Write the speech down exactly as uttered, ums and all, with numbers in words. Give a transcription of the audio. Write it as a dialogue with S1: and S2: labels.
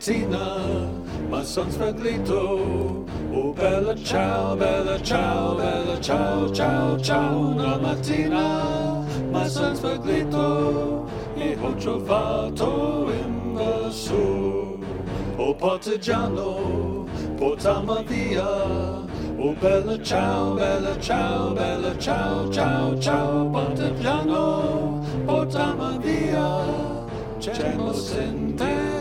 S1: mattina, ma son sfaglito. Oh bella ciao, bella ciao, bella ciao, ciao, ciao. Una mattina, ma son sfaglito e ho trovato in lassù. Oh partigiano, portami via. Oh bella ciao, bella ciao, bella ciao, ciao, ciao. Partigiano, portami via. C'è lo sente